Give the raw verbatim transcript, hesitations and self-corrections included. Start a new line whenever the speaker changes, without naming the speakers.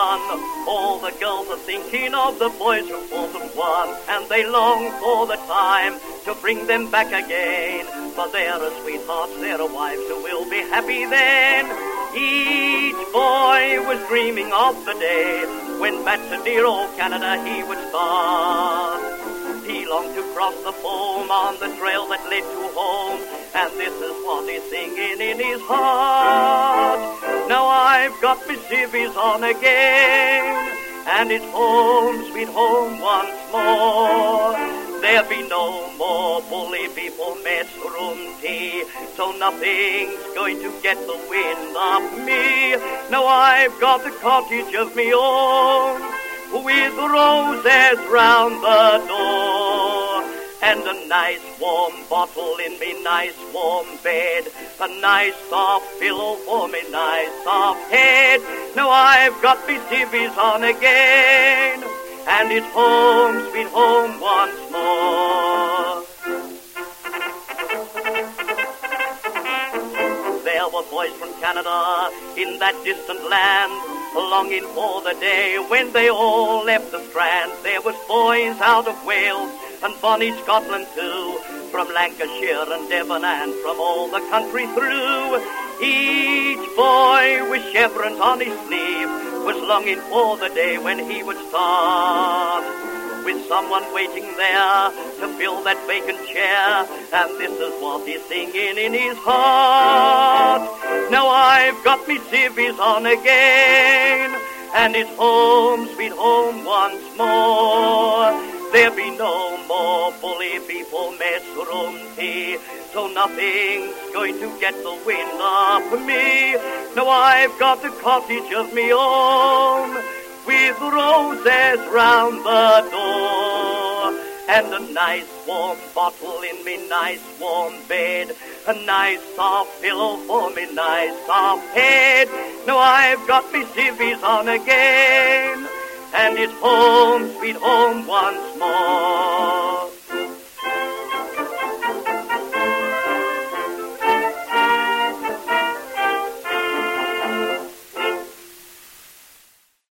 done. All the girls are thinking of the boys who fought and won, and they long for the time to bring them back again. For there are sweethearts, there are wives who will be happy then. Each boy was dreaming of the day when back to dear old Canada he would start. He longed to cross the foam on the trail that led to home, and this is what he's singing in his heart. Now I've got my civvies on again, and it's home, sweet home once more. There'll be no more bully people mess room tea, so nothing's going to get the wind off me. Now I've got the cottage of me own, with roses round the door, and a nice warm bottle in me nice warm bed, a nice soft pillow for me nice soft head. Now I've got me civvies on again, and it's home, sweet home once more. There were boys from Canada in that distant land, longing for the day when they all left the strand. There was boys out of Wales and bonny Scotland too, from Lancashire and Devon and from all the country through. Each boy with chevrons on his sleeve was longing for the day when he would start, with someone waiting there to fill that vacant chair, and this is what he's singing in his heart. Now I've got me civvies on again, and it's home, sweet home once more. There'll be no more bully people mess room tea, so nothing's going to get the wind off me. Now I've got the cottage of me own, with roses round the door, and a nice warm bottle in me nice warm bed, a nice soft pillow for me nice soft head. Now I've got me civvies on again, and it's home, sweet home once more.